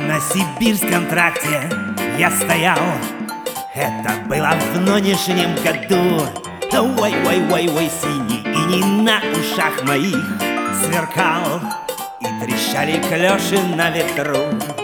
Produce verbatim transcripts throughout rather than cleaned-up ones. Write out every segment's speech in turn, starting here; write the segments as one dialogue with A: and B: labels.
A: На сибирском тракте я стоял, это было в нынешнем году. Ой-ой-ой-ой, синий иней на ушах моих сверкал, и трещали клёши на ветру.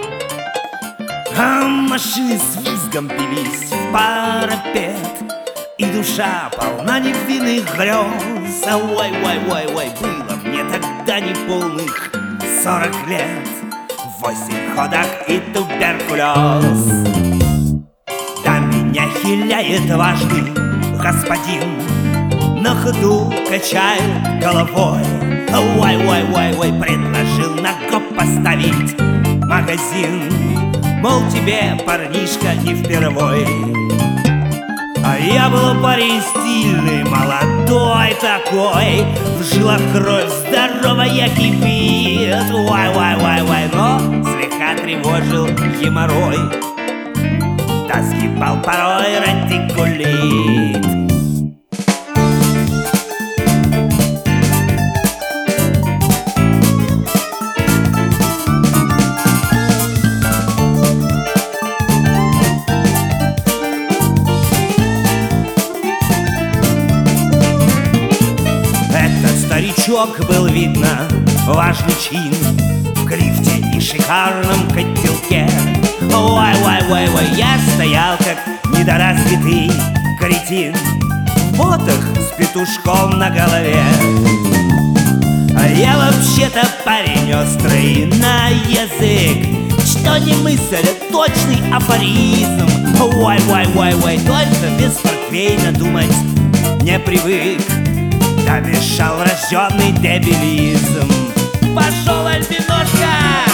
A: А машины с визгом бились в парапет, и душа полна невинных грез. Ой-ой-ой-ой, было мне тогда неполных сорок лет. Восемь ходок и туберкулез. Да меня хиляет важный господин, на ходу качает головой. Ой-ой-ой-ой, предложил на гоп поставить магазин, мол, тебе, парнишка, не впервой. А я был парень стильный, молодой такой, в жилах кровь здоровая кипит. Ой-ой-ой-ой, но слегка тревожил геморрой, да сгибал порой радикулит. Старичок был, видно, важный чин, в крифте и шикарном котелке. Ой-ой-ой-ой, я стоял как недоразвитый кретин, в ботах с петушком на голове. А я вообще-то парень острый на язык, что не мысль, а точный афоризм. Ой-ой-ой-ой, только без портвейна думать не привык, да мешал рожденный дебилизм. Пошел альбиношка!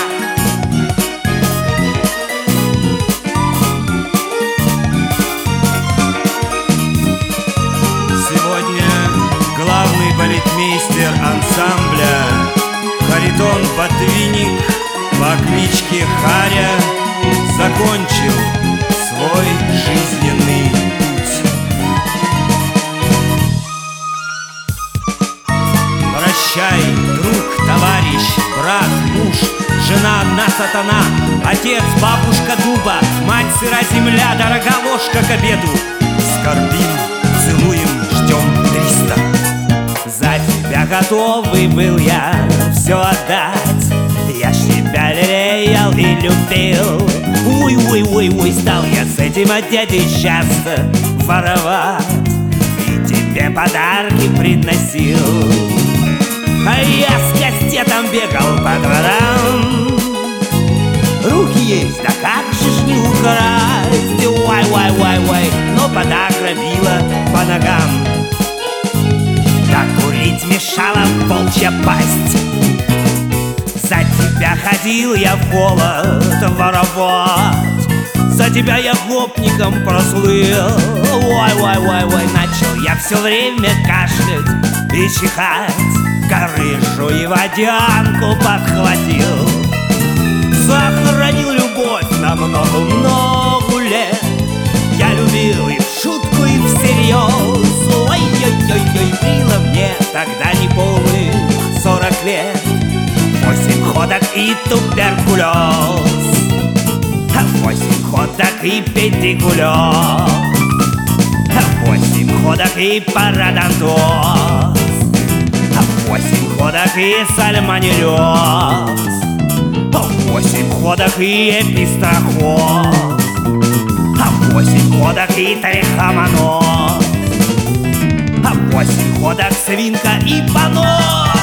A: Сегодня главный балетмейстер ансамбля Харитон Ботвинник по кличке Харя закончил свой жизненный путь. Прощай, друг, товарищ, брат, муж, жена, одна сатана, отец, бабушка дуба, мать сыра земля, дорога ложка к обеду. Скорбим, целуем, ждем триста. За тебя готовый был я все отдать, я ж тебя лелеял и любил. Ой-ой-ой-ой, стал я с этим от дяди часто воровать, и тебе подарки приносил. А я с кастетом бегал по дворам, руки есть, да как же ж не украсть. Ой-ой-ой-ой, но подагра била по ногам, да курить мешала волчья пасть. За тебя ходил я в холод воровать, за тебя я гопником прослыл. Ой-ой-ой-ой, начал я все время кашлять и чихать, корышу и водянку подхватил. Сохранил любовь на много-много лет, я любил и в шутку, и всерьез. Ой-ой-ой-ой, было мне тогда не полных сорок лет. Восемь ходок и туберкулез, восемь ходок и педикулез, восемь ходок и пародонтоз, восемь ходок и сальмонеллез, восемь ходок и эпистрохоз, восемь ходок и трихомоноз, восемь ходок свинка и понос.